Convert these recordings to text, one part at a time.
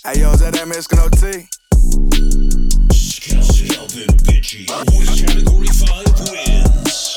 Hey yo, is that Mexican OT? Kelvin Bitchy with Category 5 wins.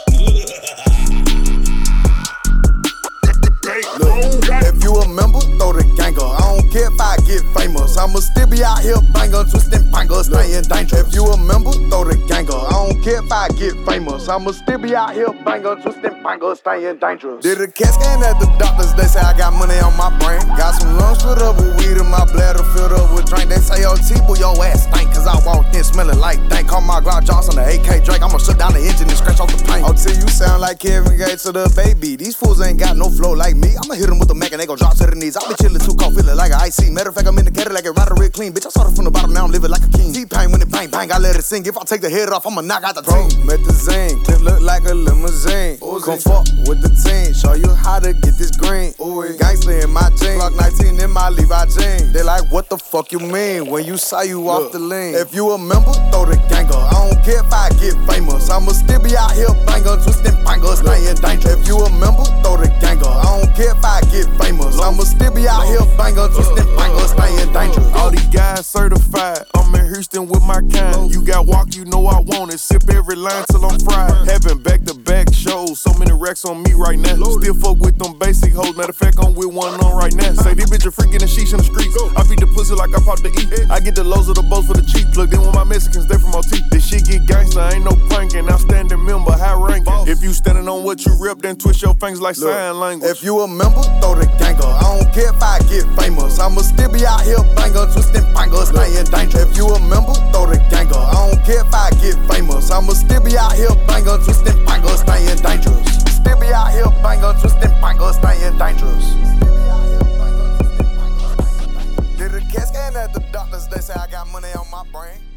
Look, if you a member, throw the gang up. I don't care if I get famous. I'ma still be out here banging, twisting fingers, staying dangerous. If you a member, throw the gang up. I don't care if I get famous. I'ma still be out here banging, twisting fingers, staying dangerous. Did a CAT scan at the doctors, they say I got money on my brain. Got some lungs filled up with weed and my bladder filled up with drink. They say, yo, T-Boy, your ass stink, cause I walked in smelling like dank. Call my Glock Johnson, the AK Drake. I'ma shut down the engine and scratch off the paint. OT, you sound like Kevin Gates to the baby. These fools ain't got no flow like me. I'ma hit them with a Mac and they gon' drop to the knees. I'll be chillin' too cold, feeling like an IC. Matter of fact, I'm in the Cadillac and ride a red clean. Bitch, I started from the bottom, now I'm living like a king. T-Pain when it bang, bang, I let it sing. If I take the head off, I'ma knock out the team. Met the zing, clip look like a limousine. Come fuck with the team, show you how to get this green. Gangsta in my jeans, Glock 19 in my Levi jeans. They like, what the fuck you mean when you say you off the lean? If you a member, throw the gang up. I don't care if I get famous. I'ma still be out here banging, twisting fingers, staying dangerous. If you a member, throw the gang up. I don't care if I get famous. I'ma still be out here banging, twisting fingers, staying dangerous. All these guys certified. I'm in Houston with my kind. You got walk, you know I want it. Sip every line till I'm fried. Having back-to-back shows, so many racks on me right now. Still fuck with them basic hoes. Matter of fact, I'm with one on right now. Say this bitch a freakin' and sheesh in the streets. I feed the pussy like I pop the E. I get the lows of the boats for the cheap. Plugged in with my Mexicans, they from OT. This shit get gangsta, ain't no pranking. Outstanding member, high ranking. If you standing on what you rep, then twist your fingers like sign language. If you a member, throw the gang up. I don't care if I get famous. I'ma still be out here banging, twisting fingers, staying dangerous. If you a member, throw the gang up. I don't care if I get famous. I'ma still be out here banging, twisting fingers, staying dangerous. Still be out here banging, twisting fingers, staying dangerous. Did a CAT scan at the doctors, they say I got money on my brain.